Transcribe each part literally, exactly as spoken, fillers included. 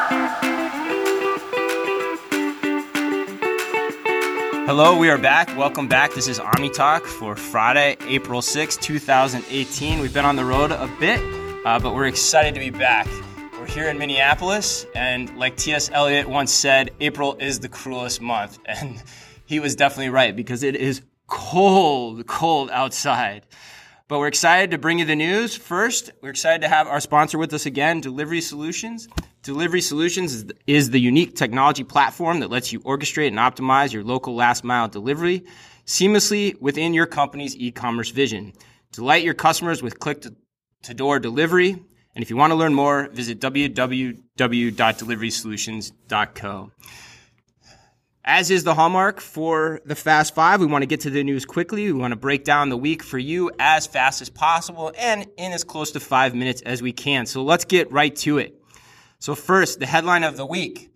Hello, we are back. Welcome back. This is Omni Talk for Friday, April sixth, twenty eighteen. We've been on the road a bit, uh, but we're excited to be back. We're here in Minneapolis, and like T S Eliot once said, April is the cruelest month. And he was definitely right, because it is cold, cold outside. But we're excited to bring you the news. First, we're excited to have our sponsor with us again, Delivery Solutions. Delivery Solutions is the, is the unique technology platform that lets you orchestrate and optimize your local last-mile delivery seamlessly within your company's e-commerce vision. Delight your customers with click-to-door delivery. And if you want to learn more, visit w w w dot delivery solutions dot co. As is the hallmark for the Fast Five, we want to get to the news quickly. We want to break down the week for you as fast as possible and in as close to five minutes as we can. So let's get right to it. So first, the headline of the week.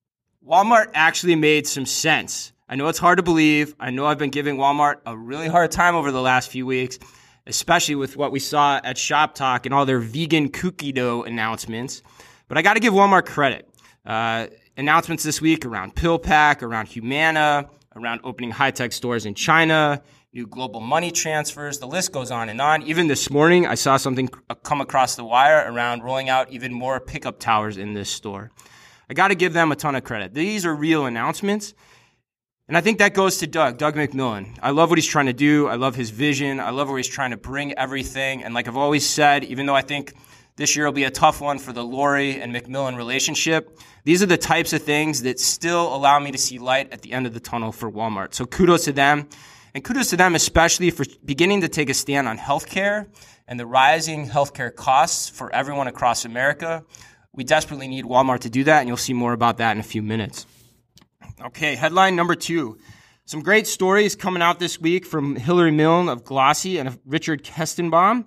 Walmart actually made some sense. I know it's hard to believe. I know I've been giving Walmart a really hard time over the last few weeks, especially with what we saw at Shop Talk and all their vegan cookie dough announcements. But I got to give Walmart credit. Uh, announcements this week around PillPack, around Humana, around opening high-tech stores in China, new global money transfers, the list goes on and on. Even this morning, I saw something come across the wire around rolling out even more pickup towers in this store. I got to give them a ton of credit. These are real announcements. And I think that goes to Doug, Doug McMillon. I love what he's trying to do. I love his vision. I love where he's trying to bring everything. And like I've always said, even though I think this year will be a tough one for the Lori and McMillon relationship, these are the types of things that still allow me to see light at the end of the tunnel for Walmart. So kudos to them. And kudos to them especially for beginning to take a stand on healthcare and the rising healthcare costs for everyone across America. We desperately need Walmart to do that, and you'll see more about that in a few minutes. Okay, headline number two. Some great stories coming out this week from Hillary Milne of Glossy and Richard Kestenbaum.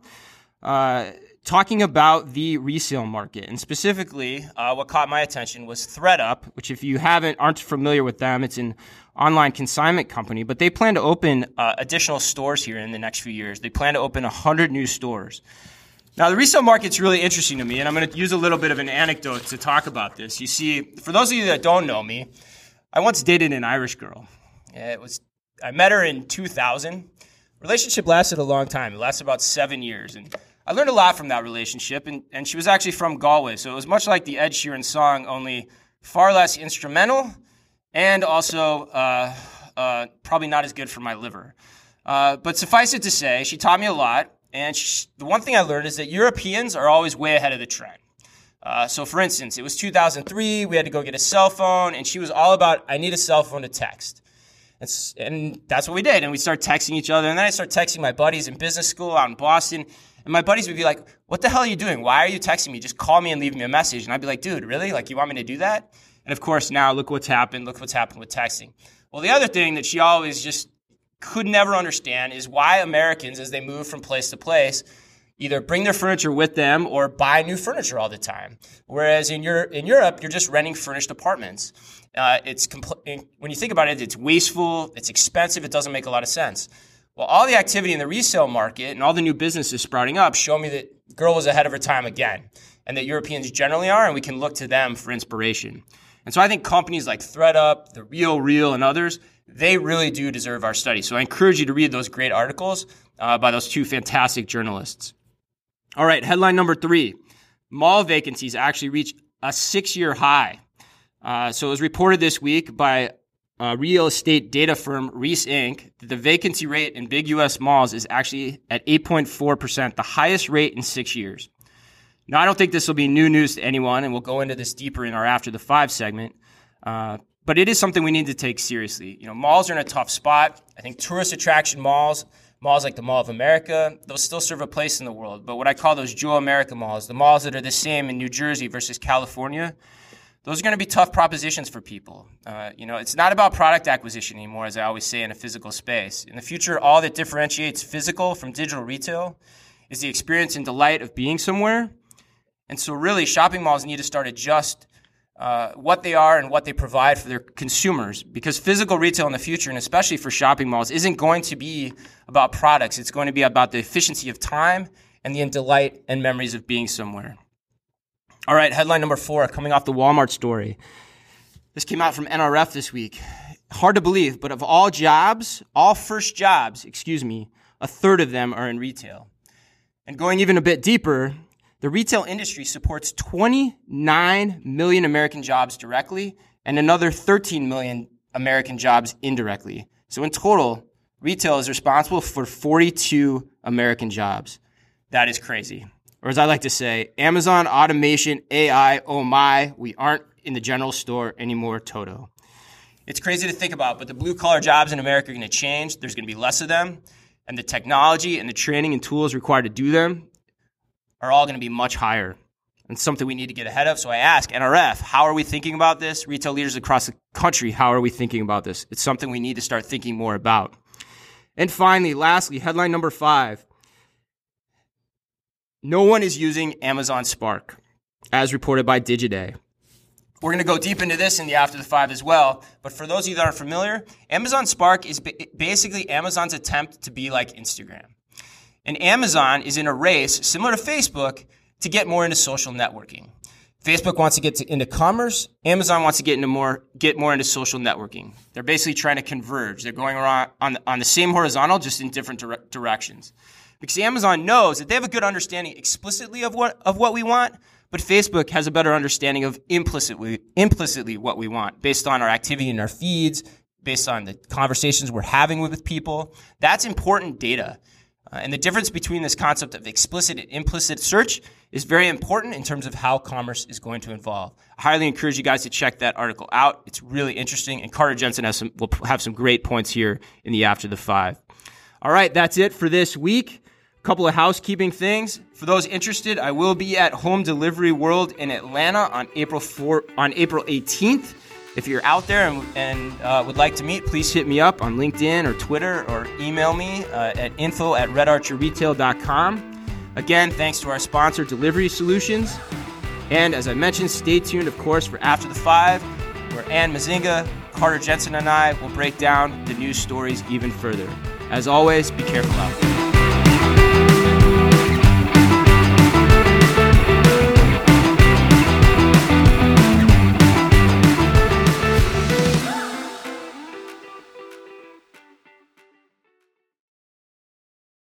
Uh, talking about the resale market. And specifically, uh, what caught my attention was ThredUp, which if you haven't, aren't familiar with them, it's an online consignment company, but they plan to open uh, additional stores here in the next few years. They plan to open one hundred new stores. Now, the resale market's really interesting to me, and I'm going to use a little bit of an anecdote to talk about this. You see, for those of you that don't know me, I once dated an Irish girl. It was I met her in two thousand. Relationship lasted a long time. It lasted about seven years, and I learned a lot from that relationship, and, and she was actually from Galway, so it was much like the Ed Sheeran song, only far less instrumental, and also uh, uh, probably not as good for my liver. Uh, but suffice it to say, she taught me a lot, and she, the one thing I learned is that Europeans are always way ahead of the trend. Uh, so, for instance, it was two thousand three, we had to go get a cell phone, and she was all about, I need a cell phone to text. And, and that's what we did, and we started texting each other, and then I started texting my buddies in business school out in Boston. And my buddies would be like, what the hell are you doing? Why are you texting me? Just call me and leave me a message. And I'd be like, dude, really? Like, you want me to do that? And of course, now look what's happened. Look what's happened with texting. Well, the other thing that she always just could never understand is why Americans, as they move from place to place, either bring their furniture with them or buy new furniture all the time. Whereas in, Euro- in Europe, you're just renting furnished apartments. Uh, it's compl- when you think about it, it's wasteful, it's expensive, it doesn't make a lot of sense. Well, all the activity in the resale market and all the new businesses sprouting up show me that girl was ahead of her time again, and that Europeans generally are, and we can look to them for inspiration. And so I think companies like ThredUp, The Real Real, and others, they really do deserve our study. So I encourage you to read those great articles uh, by those two fantastic journalists. All right, headline number three. Mall vacancies actually reached a six-year high. Uh, so it was reported this week by Uh, real estate data firm Reis Incorporated, the vacancy rate in big U S malls is actually at eight point four percent, the highest rate in six years. Now, I don't think this will be new news to anyone, and we'll go into this deeper in our After the Five segment, uh, but it is something we need to take seriously. You know, malls are in a tough spot. I think tourist attraction malls, malls like the Mall of America, they'll still serve a place in the world, but what I call those Joe America malls, the malls that are the same in New Jersey versus California, those are going to be tough propositions for people. Uh, you know, it's not about product acquisition anymore, as I always say, in a physical space. In the future, all that differentiates physical from digital retail is the experience and delight of being somewhere. And so really, shopping malls need to start adjust uh, what they are and what they provide for their consumers, because physical retail in the future, and especially for shopping malls, isn't going to be about products. It's going to be about the efficiency of time and the delight and memories of being somewhere. All right, headline number four, coming off the Walmart story. This came out from N R F this week. Hard to believe, but of all jobs, all first jobs, excuse me, a third of them are in retail. And going even a bit deeper, the retail industry supports twenty-nine million American jobs directly and another thirteen million American jobs indirectly. So in total, retail is responsible for forty-two American jobs. That is crazy. Or as I like to say, Amazon, automation, A I, oh my, we aren't in the general store anymore, Toto. It's crazy to think about, but the blue-collar jobs in America are going to change. There's going to be less of them, and the technology and the training and tools required to do them are all going to be much higher. And something we need to get ahead of. So I ask N R F, how are we thinking about this? Retail leaders across the country, how are we thinking about this? It's something we need to start thinking more about. And finally, lastly, headline number five. No one is using Amazon Spark, as reported by Digiday. We're going to go deep into this in the After the Five as well. But for those of you that aren't familiar, Amazon Spark is basically Amazon's attempt to be like Instagram. And Amazon is in a race, similar to Facebook, to get more into social networking. Facebook wants to get to, into commerce. Amazon wants to get into more, get more into social networking. They're basically trying to converge. They're going around on the, on the same horizontal, just in different dire- directions. Because Amazon knows that they have a good understanding explicitly of what of what we want, but Facebook has a better understanding of implicitly implicitly what we want based on our activity in our feeds, based on the conversations we're having with people. That's important data. Uh, and the difference between this concept of explicit and implicit search is very important in terms of how commerce is going to evolve. I highly encourage you guys to check that article out. It's really interesting, and Carter Jensen has some, will have some great points here in the After the Five. All right, that's it for this week. A couple of housekeeping things. For those interested, I will be at Home Delivery World in Atlanta on April fourth, on April eighteenth. If you're out there and, and uh, would like to meet, please hit me up on LinkedIn or Twitter or email me uh, at info at red archer retail dot com. Again, thanks to our sponsor, Delivery Solutions. And as I mentioned, stay tuned, of course, for After the Five, where Ann Mazinga, Carter Jensen, and I will break down the news stories even further. As always, be careful out there.